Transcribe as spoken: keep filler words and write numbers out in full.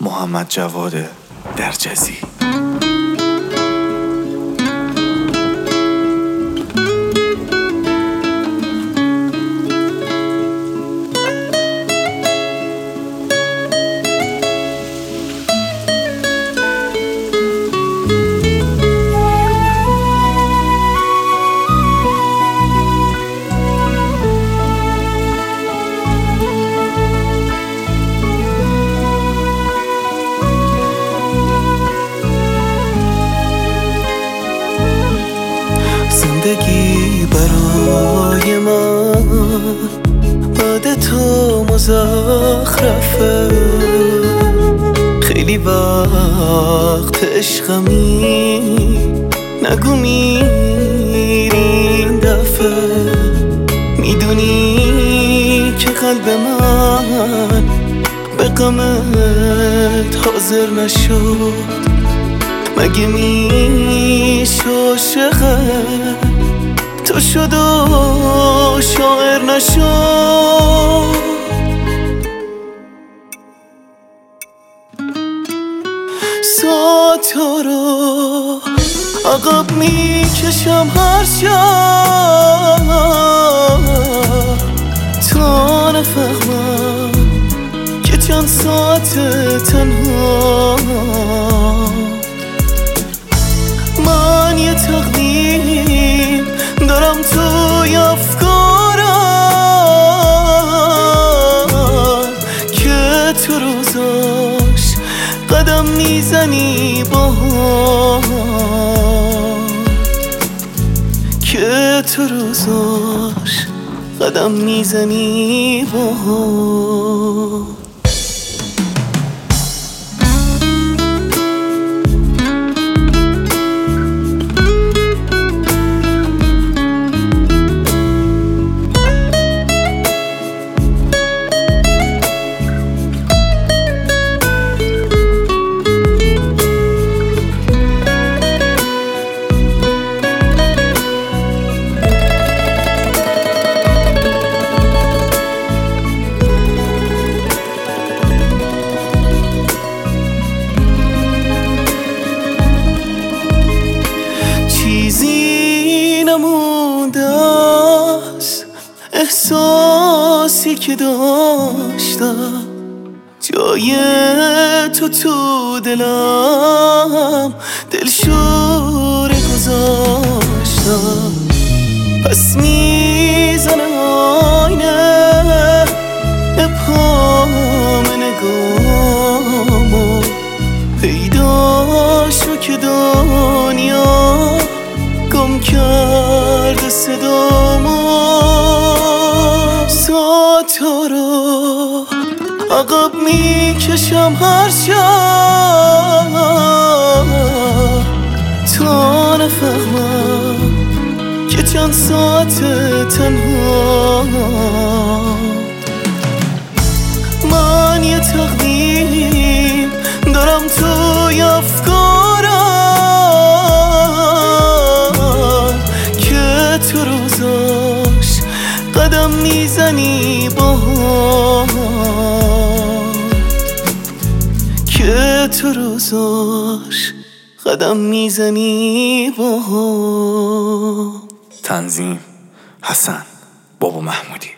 محمد جواد درجزی. زندگی برای من بعد تو مزخرفه، خیلی وقت عشقمی نگو میری این دفعه. میدونی که قلب من به غمت حاضر نشد، مگه میشه عاشقت تو شد و شاعر نشد. ساعتا رو عقب میکشم هر شب تا نفهمم که چند ساعت تنها. من یه تقدیم دارم توی افکارم که تو روزاش قدم میزنی باهام، که تو روزاش قدم میزنی باهام. چیزی نمونده است احساسی که داشتم، جای تو تو دلم دلشوره گذاشتم. پس میزنه آینه ابهام نگامو، پیدا شو که دنیا گم کرده صدامو. ساعتا رو عقب میکشم هر شب تا نفهمم که چند ساعت تنها. من یه تقدیم دارم توی افکارم که تو روزاش قدم میزنی باهام، که تو روزاش قدم میزنی باهام. تنظیم حسن بابا محمودی.